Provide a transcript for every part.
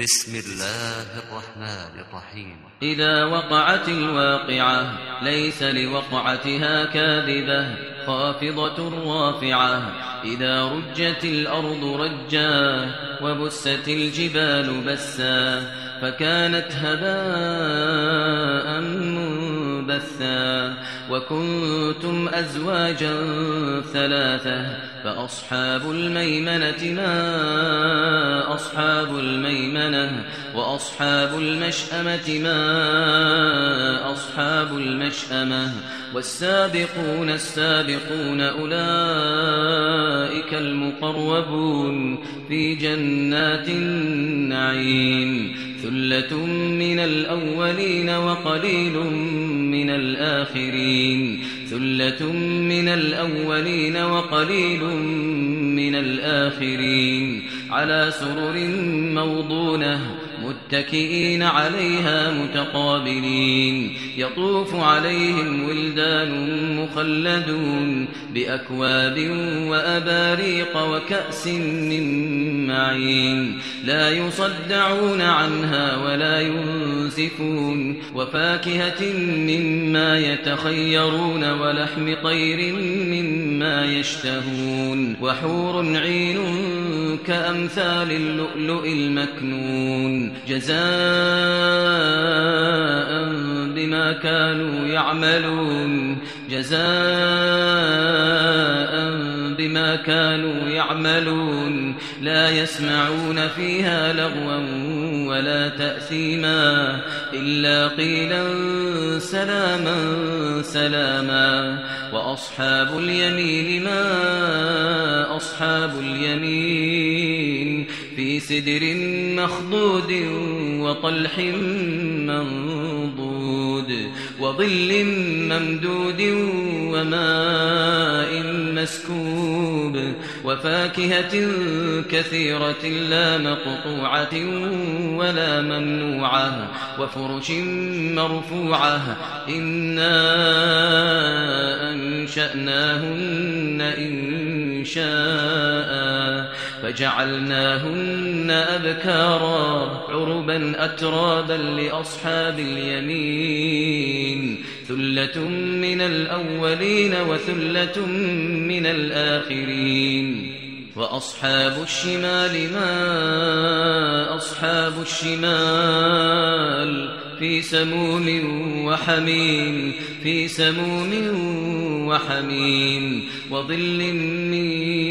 بسم الله الرحمن الرحيم. إذا وقعت الواقعة ليس لوقعتها كاذبة خافضة رافعة. إذا رجت الأرض رجا وبست الجبال بسا فكانت هباء منبثا. وكنتم أزواجا ثلاثة فأصحاب الميمنة ما أصحاب الميمنة وأصحاب المشأمة ما أصحاب المشأمة. والسابقون السابقون أولئك المقربون في جنات النعيم. ثلة من الأولين وقليل من الآخرين. ثلة من الأولين وقليل من الآخرين. على سرر موضونة متكئين عليها متقابلين. يطوف عليهم ولدان مخلدون بأكواب وأباريق وكأس من معين. لا يصدعون عنها ولا ينزفون. وفاكهة مما يتخيرون ولحم طير مما يشتهون. وحور عين كأمثال اللؤلؤ المكنون جزاء بما كانوا يعملون. جزاء بما كانوا يعملون. لا يسمعون فيها لغوا ولا تأثيما إلا قيلا سلاما سلاما. وأصحاب اليمين ما أصحاب اليمين. في سدر مخضود وطلح منضود وظل ممدود وماء مسكوب. وفاكهة كثيرة لا مقطوعة ولا ممنوعة. وفرش مرفوعة. إنا أنشأناهن إنشاء فجعلناهن أبكارا عربا أترابا لأصحاب اليمين. ثلة من الأولين وثلة من الآخرين. وأصحاب الشمال ما أصحاب الشمال. في سموم وحميم. في سموم وحميم. وظل من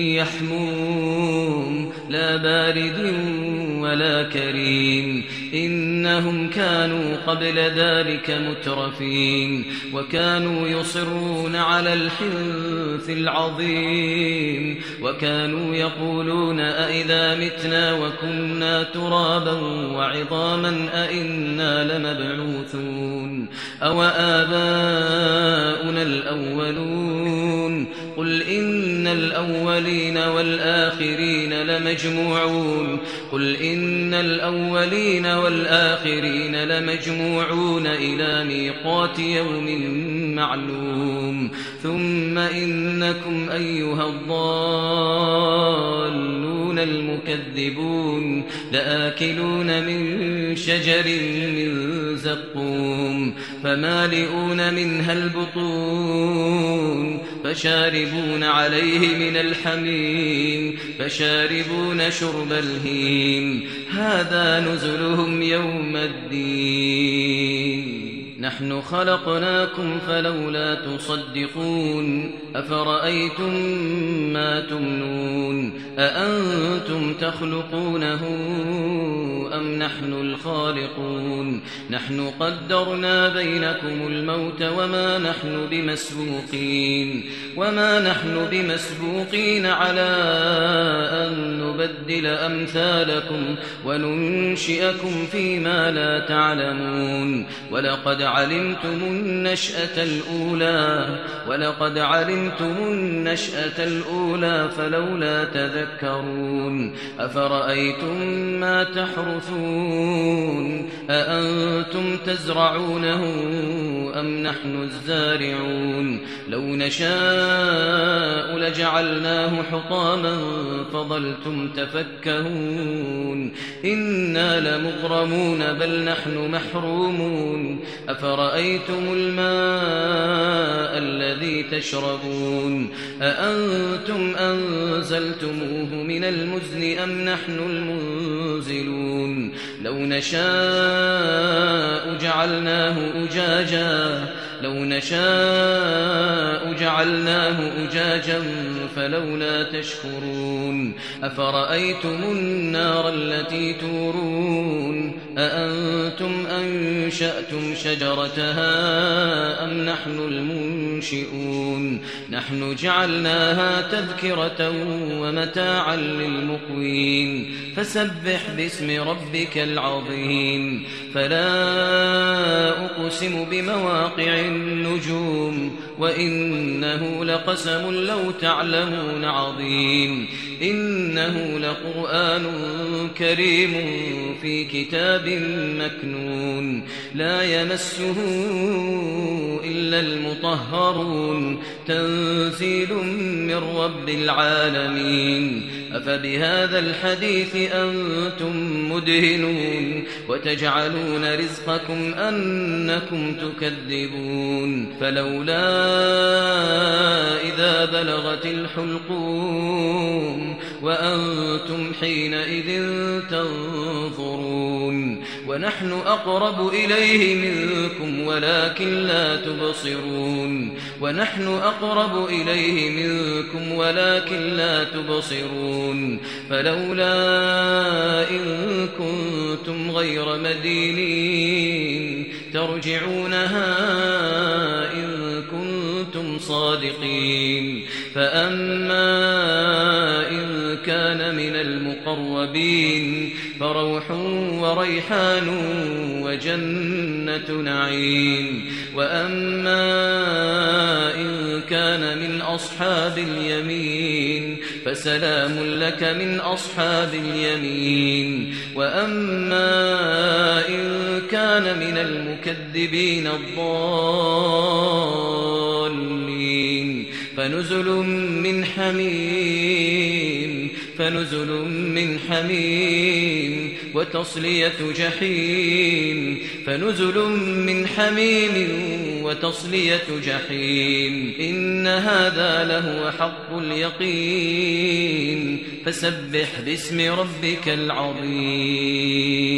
يحموم لا بارد ولا كريم. إنهم كانوا قبل ذلك مترفين وكانوا يصرون على الحنث العظيم. وكانوا يقولون أئذا متنا وكنا ترابا وعظاما أئنا لمبعوثون أو آباؤنا الأولون. قل إن الأولين والآخرين لمجموعون. قل إن الأولين والآخرين لمجموعون إلى ميقات يوم معلوم. ثم إنكم أيها الضالون المكذبون لآكلون من شجر من زقوم فمالئون منها البطون فشاربون عليه من الحميم فشاربون شرب الهيم. هذا نزلهم يوم الدين. نحن خلقناكم فلولا تصدقون. أفرأيتم ما تمنون أأنتم تخلقونه أم نحن الخالقون. نحن قدرنا بينكم الموت وما نحن بمسبوقين على أن نبدل أمثالكم وننشئكم فيما لا تعلمون. ولقد علمتم النشأة الأولى فلولا تذكرون. أفرأيتم ما تحرثون أأنتم تزرعونه أم نحن الزارعون لو نشاء لجعلناه حطاما فظلتم تفكهون إنا لمغرمون بل نحن محرومون أفرأيتم الماء الذي تشربون أأنتم أنزلتموه من المزن أم نحن المنزلون لو نشاء جعلناه أجاجا فلولا تشكرون أفرأيتم النار التي تورون أأنتم أنشأتم شجرتها أم نحن المنشئون نحن جعلناها تذكرة ومتاعا للمقوين فسبح باسم ربك العظيم فلا أقسم بمواقع النجوم وإنه لقسم لو تعلمون عظيم إنه لقرآن كريم في كتاب مكنون لا يمسه إلا المطهرون تنزيل من رب العالمين أفبهذا الحديث أنتم مدهنون وتجعلون رزقكم أنكم تكذبون فلولا إذا بلغت الحلقوم وأنتم حينئذ تنظرون ونحن أقرب إليه منكم ولكن لا تبصرون فلولا إن كنتم غير مدينين ترجعونها إن كنتم صادقين فأما إن كان من المقربين فروح وريحان وجنة نعيم وأما إن كان من أصحاب اليمين فسلام لك من أصحاب اليمين وأما إن كان من المكذبين الضالين فنزل من حميم وتصلية جحيم إن هذا لهو حق اليقين فسبح باسم ربك العظيم